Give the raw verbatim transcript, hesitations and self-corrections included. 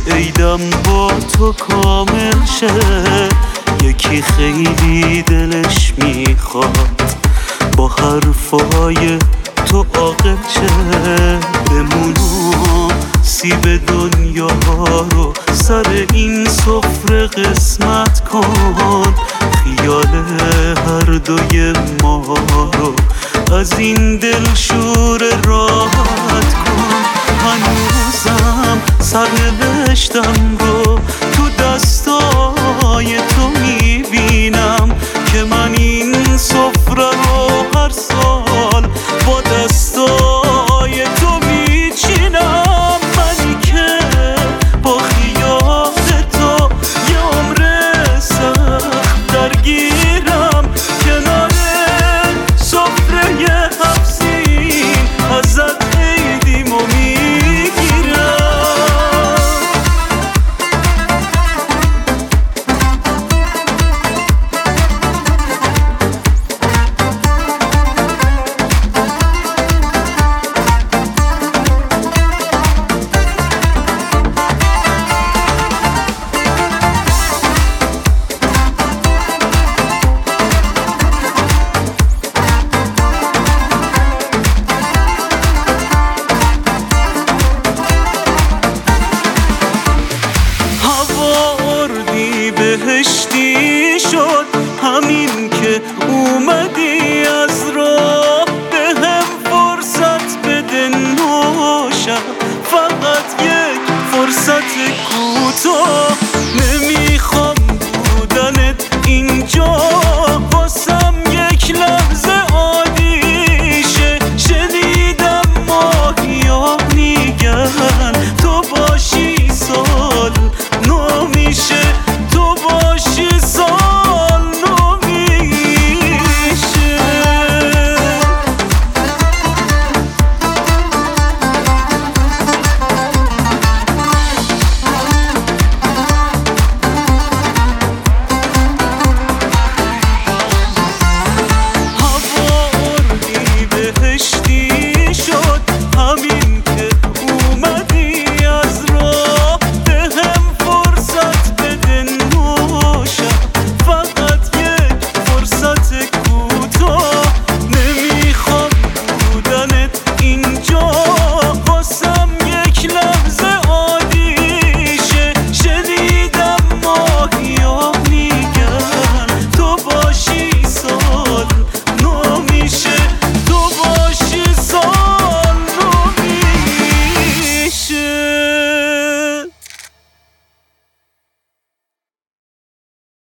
عیدم با تو کامل شه. یکی خیلی دلش میخواد با حرفای تو عاقل شه. بمونم سیب دنیا رو سر این سفره قسمت کن. خیال هر دوی ما رو از این دل شور راحت کن. هنوزم سر بهشتم رو تو دستای تو میبینم که من این سفره رو هر سال